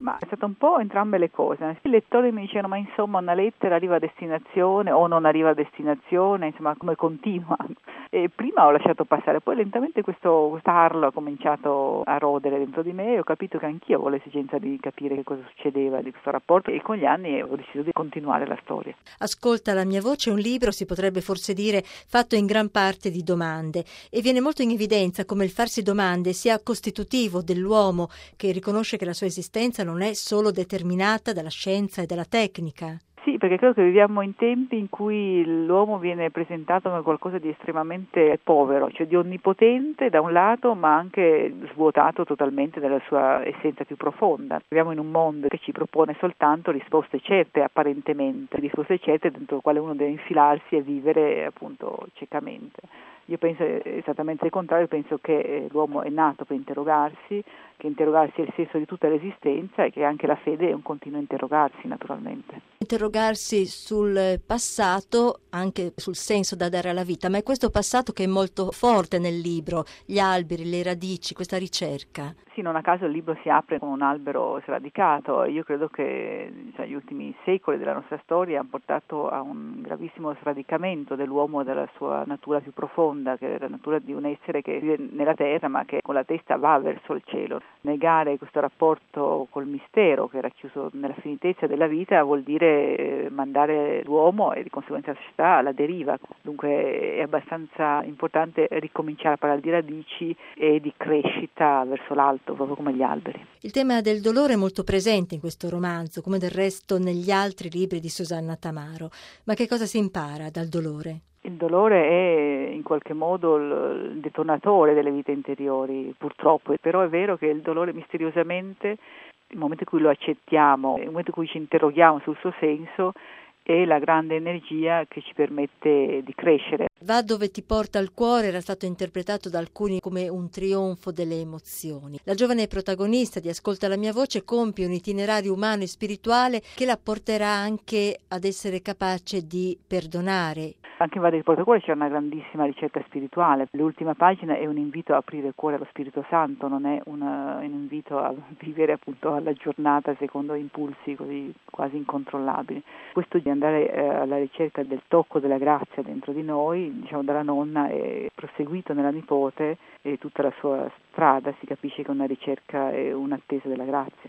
Ma è stato un po' entrambe le cose. I lettori mi dicevano, ma insomma una lettera arriva a destinazione o non arriva a destinazione, insomma come continua. E prima ho lasciato passare, poi lentamente questo tarlo ha cominciato a rodere dentro di me e ho capito che anch'io avevo l'esigenza di capire che cosa succedeva di questo rapporto e con gli anni ho deciso di continuare la storia. Ascolta la mia voce è un libro, si potrebbe forse dire, fatto in gran parte di domande e viene molto in evidenza come il farsi domande sia costitutivo dell'uomo che riconosce che la sua esistenza non è solo determinata dalla scienza e dalla tecnica. Sì, perché credo che viviamo in tempi in cui l'uomo viene presentato come qualcosa di estremamente povero, cioè di onnipotente da un lato, ma anche svuotato totalmente dalla sua essenza più profonda. Viviamo in un mondo che ci propone soltanto risposte certe, apparentemente, risposte certe dentro le quali uno deve infilarsi e vivere appunto ciecamente. Io penso esattamente il contrario, penso che l'uomo è nato per interrogarsi, che interrogarsi è il senso di tutta l'esistenza e che anche la fede è un continuo interrogarsi naturalmente. Interrogarsi sul passato, anche sul senso da dare alla vita, ma è questo passato che è molto forte nel libro, gli alberi, le radici, questa ricerca. Sì, non a caso il libro si apre con un albero sradicato. Io credo che gli ultimi secoli della nostra storia hanno portato a un gravissimo sradicamento dell'uomo dalla sua natura più profonda, che è la natura di un essere che vive nella terra ma che con la testa va verso il cielo. Negare questo rapporto col mistero che è racchiuso nella finitezza della vita vuol dire mandare l'uomo e di conseguenza la società alla deriva. Dunque è abbastanza importante ricominciare a parlare di radici e di crescita verso l'alto, proprio come gli alberi. Il tema del dolore è molto presente in questo romanzo, come del resto negli altri libri di Susanna Tamaro. Ma che cosa si impara dal dolore? Il dolore è in qualche modo il detonatore delle vite interiori, purtroppo, però è vero che il dolore misteriosamente, nel momento in cui lo accettiamo, nel momento in cui ci interroghiamo sul suo senso, è la grande energia che ci permette di crescere. Va dove ti porta il cuore era stato interpretato da alcuni come un trionfo delle emozioni. La giovane protagonista di Ascolta la mia voce compie un itinerario umano e spirituale che la porterà anche ad essere capace di perdonare. Anche in Va del Portacuore c'è una grandissima ricerca spirituale. L'ultima pagina è un invito a aprire il cuore allo Spirito Santo, non è un invito a vivere appunto alla giornata secondo impulsi così quasi incontrollabili. Questo di andare alla ricerca del tocco della grazia dentro di noi, diciamo dalla nonna, è proseguito nella nipote e tutta la sua strada si capisce che è una ricerca e un'attesa della grazia.